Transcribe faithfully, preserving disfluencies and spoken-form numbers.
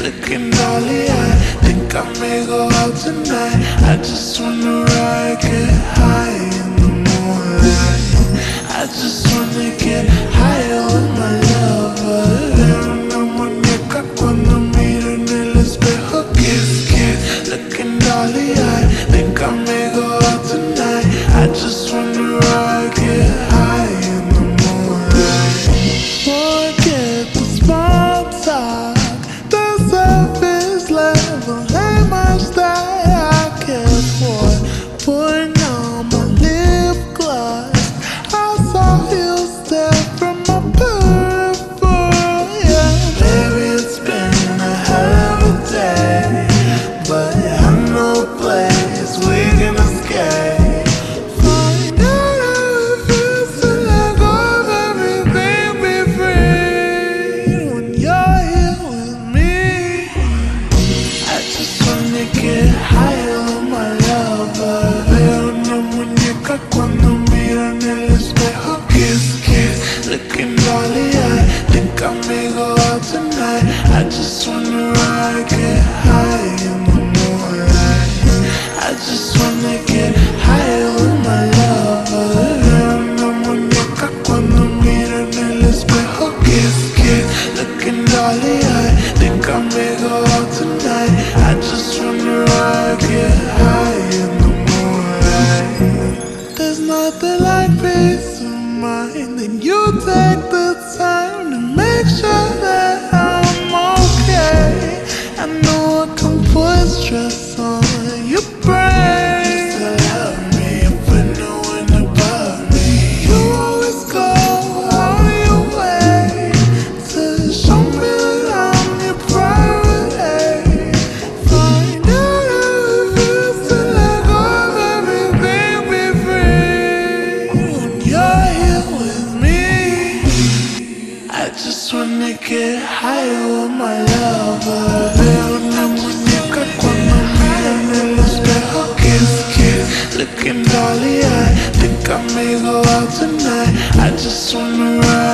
looking dolly. I think I may go out tonight. I just wanna ride, get high in the moonlight. I just wanna get higher with my lover. Era una muñeca cuando miro en el espejo. Kiss, kiss, looking dolly. I think I may go out tonight. I just wanna ride, get high in the moonlight. Forget the small talk, the surface level. Ain't much that I care for. Putting on my lip gloss, I saw you step from my peripheral. Yeah, baby, it's been a hell of a day, but I know a place we can escape. Find out how it feels to let go of everything, be free. When you're here with me, I just wanna get higher with my lover. Veo una muñeca cuando miro en el espejo. Kiss, kiss, looking dolly. I think I may go out tonight. I just wanna ride, get high in the moonlight. I just wanna get higher with my lover. Veo una muñeca cuando miro en el espejo. Kiss, kiss, looking dolly. I think I may go out tonight. I just wanna ride, get high in the moonlight. There's nothing like peace of mind, and you take the time to make sure that I'm okay. I know I can put stress on your brain. You still love me, but no one above me. You always go out of your way to show me that I'm your priority. Find out how it feels to let go of everything, be free. When you're here with me, I just wanna get higher with my lover. Veo una muñeca cuando miro en el espejo. Kiss, kiss, looking dolly. I think I may go out tonight. I just wanna ride.